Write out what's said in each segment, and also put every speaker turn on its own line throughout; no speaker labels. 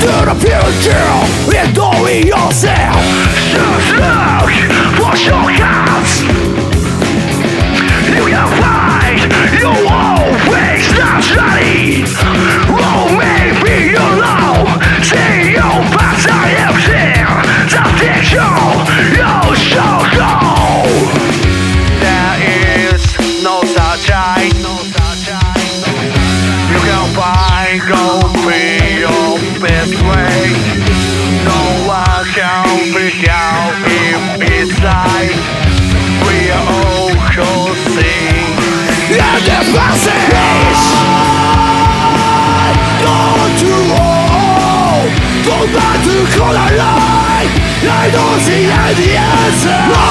to the future and knowing yourself. Just look for shortcuts. You can find your own ways, not study. Oh, maybe you know. See your past, I am here. The picture you should know.
There is no such eye. You can find, go be your best way. No one can figure out if it's right. We are all crossing.
And the passage don't you all go back to color line. I don't see any answer. No,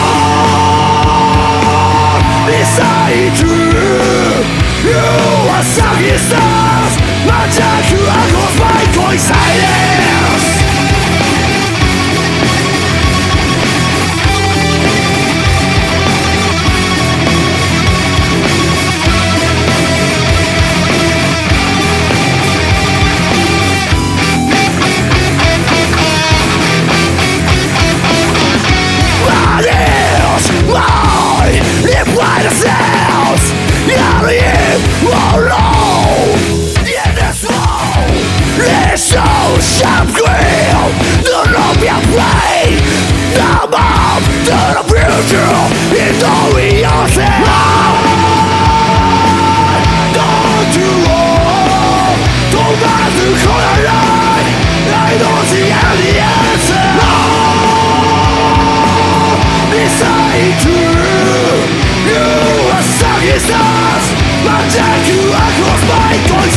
beside you are sucking stars. Magic you are caused by coincidence. Sharp grill, the Olympian play. The bomb to the future, in knowing yourself. Don't you all, don't have to call a lie. I don't see any answer. No, beside you are sucking stars. Magic you are caused by